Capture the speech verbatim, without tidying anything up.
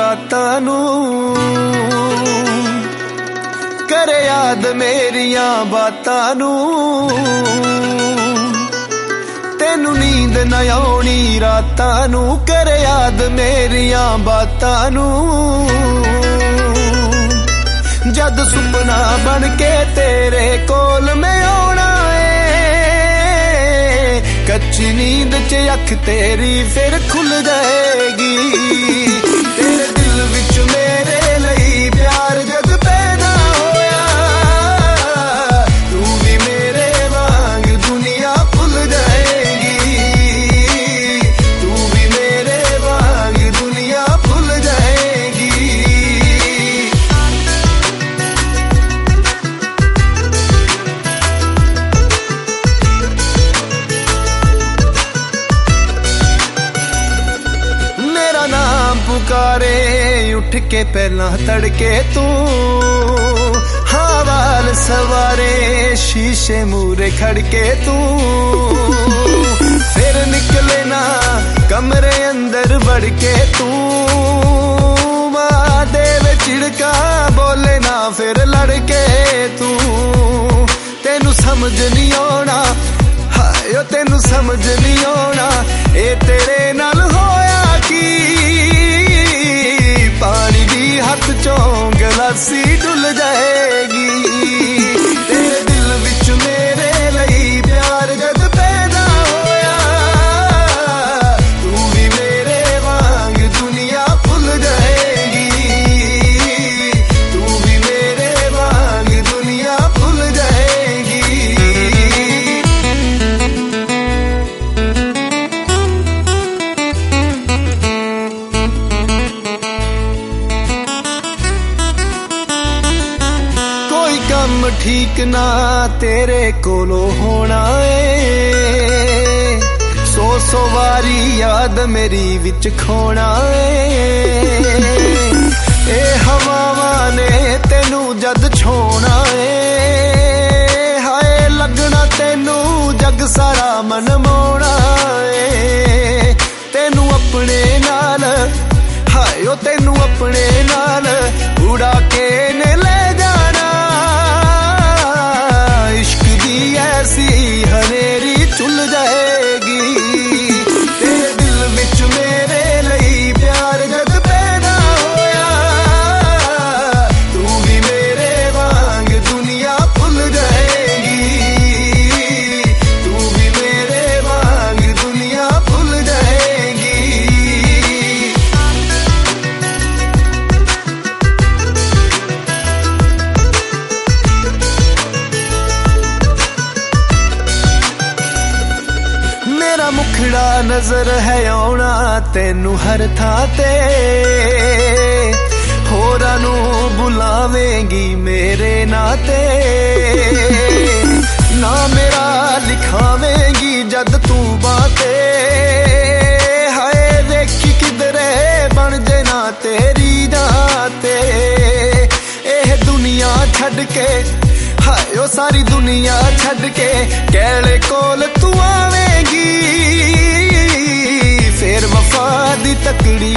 रातां नूं, करे याद मेरियां बातां नूं। तेनू नींद न आउणी रातां नूं, करे याद मेरियां बातां नूं। जद सुपना बन के तेरे कोल मैं आउणा ए, कच्ची नींद च अख तेरी फिर खुल जाएगी। तेरे दिल विच मेरे लई प्यार जद पैदा होया, तू भी मेरे वांग दुनिया भुल जाएगी। तू भी मेरे वांग दुनिया भुल जाएगी। मेरा नाम पुकारे उठ के पहला तड़के तू, हवाल सवारे शीशे मूरे खड़के तू। फिर निकले ना कमरे अंदर बढ़ के तू, महादेव चिड़का बोले ना फिर लड़के तू। तेनू समझ नहीं आना, हायो तेनू समझ नहीं आना, ए तेरे नाल होया की पानी दी हथ चों गलासी डुल जाएगी। तेरे दिल विच मेरे लई प्यार जद पैदा होया, तू भी मेरे वांग दुनिया भुल जाएगी। तू भी मेरे वांग दुनिया भुल जाएगी। कम ठीक ना तेरे कोलो होना ए, सौ सौ वारी याद मेरी विच खोना ए। ए हवावां ने तेनू जद छोना ए, हाय लगना तेनू जग सारा मन मोना ए। तेनू अपने नाल, हाय ओ तेनू अपने नाल उड़ा के ने ले जाना। इश्क दी ऐसी हनेरी चुल जाएगी। तेरे दिल विच मेरे लई प्यार जद पैदा होया, तू भी मेरे वांग दुनिया भुल जाएगी। तू भी मेरे वांग दुनिया भुल जाएगी। मेरा मुखड़ा नजर है आउणा तेनू हर थां ते, होरां नू बुलावेंगी मेरे नाते। ना मेरा लिखावेंगी जद तू बाते, हाय वेखी किधरे बन जे ना तेरी जाते। एह दुनिया छड़ के, हाय ओ सारी दुनिया छड़ के कैले कोल तू आवेंगी। फिर वफा दी तकड़ी